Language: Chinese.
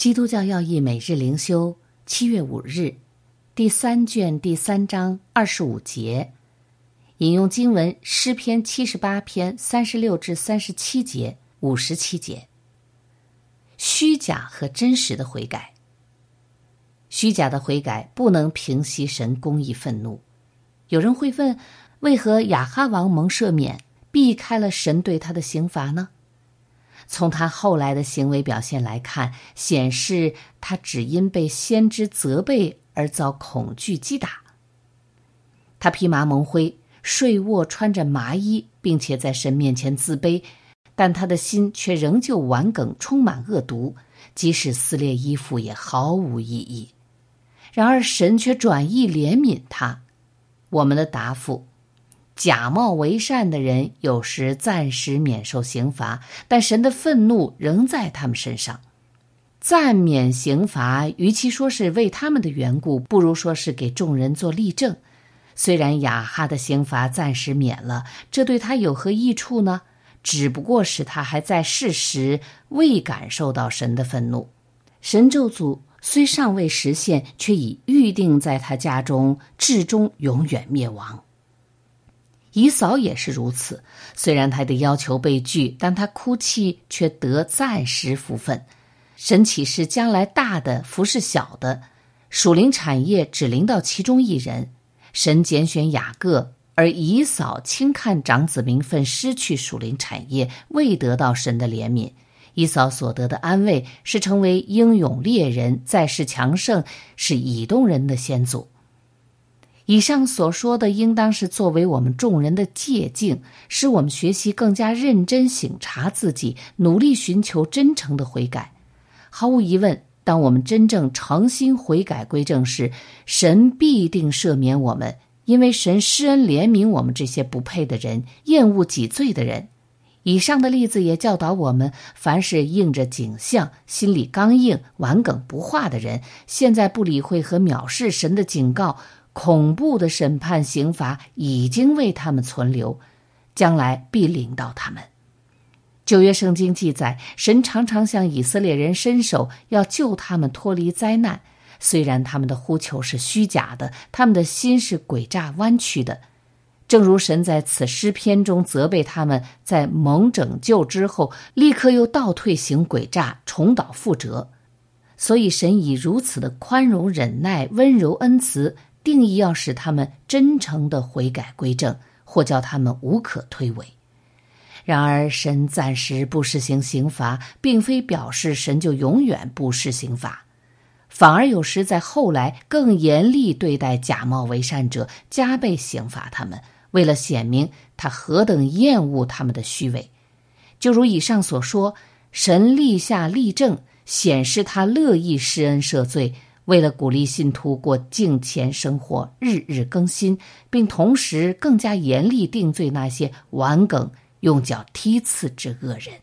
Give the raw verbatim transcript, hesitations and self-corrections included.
基督教要义每日灵修，七月五日，第三卷第三章二十五节，引用经文诗篇七十八篇三十六至三十七节、五十七节。虚假和真实的悔改。虚假的悔改不能平息神公义愤怒。有人会问，为何亚哈王蒙赦免，避开了神对他的刑罚呢？从他后来的行为表现来看，显示他只因被先知责备而遭恐惧击打。他披麻蒙灰，睡卧穿着麻衣，并且在神面前自卑，但他的心却仍旧顽梗，充满恶毒，即使撕裂衣服也毫无意义。然而神却转意怜悯他。我们的答复：假冒为善的人有时暂时免受刑罚，但神的愤怒仍在他们身上。暂免刑罚，与其说是为他们的缘故，不如说是给众人做例证。虽然亚哈的刑罚暂时免了，这对他有何益处呢？只不过是他还在世时未感受到神的愤怒。神咒诅虽尚未实现，却已预定在他家中至终永远灭亡。以扫也是如此，虽然他的要求被拒，但他哭泣却得暂时福分。神启示将来大的服侍小的，属灵产业只临到其中一人。神拣选雅各，而以扫轻看长子名分，失去属灵产业，未得到神的怜悯。以扫所得的安慰是成为英勇猎人，在世强盛，是以东人的先祖。以上所说的应当是作为我们众人的借镜，使我们学习更加认真省察自己，努力寻求真诚的悔改。毫无疑问，当我们真正诚心悔改归正时，神必定赦免我们，因为神施恩怜悯我们这些不配的人，厌恶己罪的人。以上的例子也教导我们，凡是应着景象、心里刚硬、顽梗不化的人，现在不理会和藐视神的警告，恐怖的审判刑罚已经为他们存留，将来必临到他们。旧约圣经记载，神常常向以色列人伸手，要救他们脱离灾难。虽然他们的呼求是虚假的，他们的心是诡诈弯曲的。正如神在此诗篇中责备他们，在蒙拯救之后，立刻又倒退行诡诈，重蹈覆辙。所以神以如此的宽容忍耐、温柔恩慈，定义要使他们真诚的悔改归正，或叫他们无可推诿。然而神暂时不施行刑罚，并非表示神就永远不施刑罚，反而有时在后来更严厉对待假冒为善者，加倍刑罚他们，为了显明他何等厌恶他们的虚伪。就如以上所说，神立下例证，显示他乐意施恩赦罪，为了鼓励信徒过敬虔生活，日日更新，并同时更加严厉定罪那些顽梗用脚踢刺之恶人。